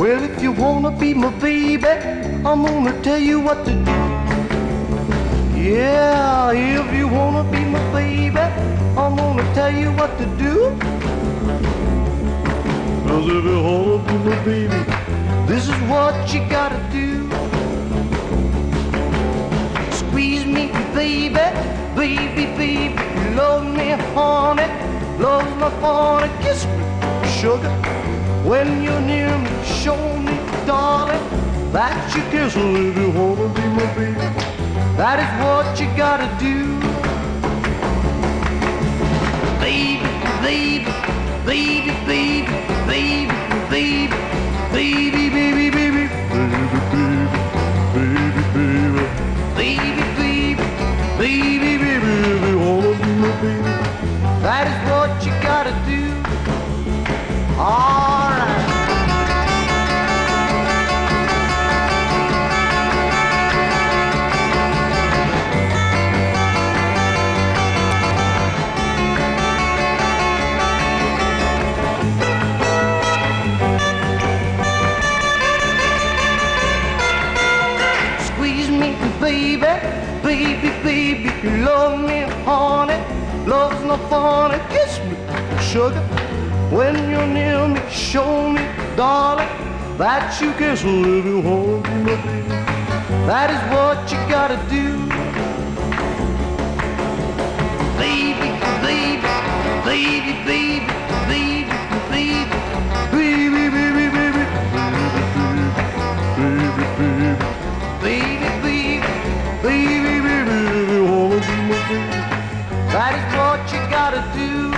Well, if you wanna be my baby, I'm gonna tell you what to do. Yeah, if you wanna be my baby, I'm gonna tell you what to do. 'Cause if you wanna be my baby, this is what you gotta do. Squeeze me, baby, baby, baby, love me, honey, love my honey, kiss me, sugar. When you're near me, show me, darling, that you kiss me if you wanna be my baby. That is what you gotta do. Baby, baby, baby, baby, baby, baby, baby, baby, baby, baby, baby, baby, baby, baby, baby, baby, if you wanna be my baby. That is what you gotta do. All right. Squeeze me, baby, baby, baby, love me, honey, love's no funny, kiss me, sugar. When you're near me, show me, darling, that you kiss me if you want me, my baby. That is what you gotta do. Baby, baby, baby, baby, baby, baby, baby, baby, baby, baby, baby, baby, baby, baby, baby, if you wanna be my baby. That is what you gotta do.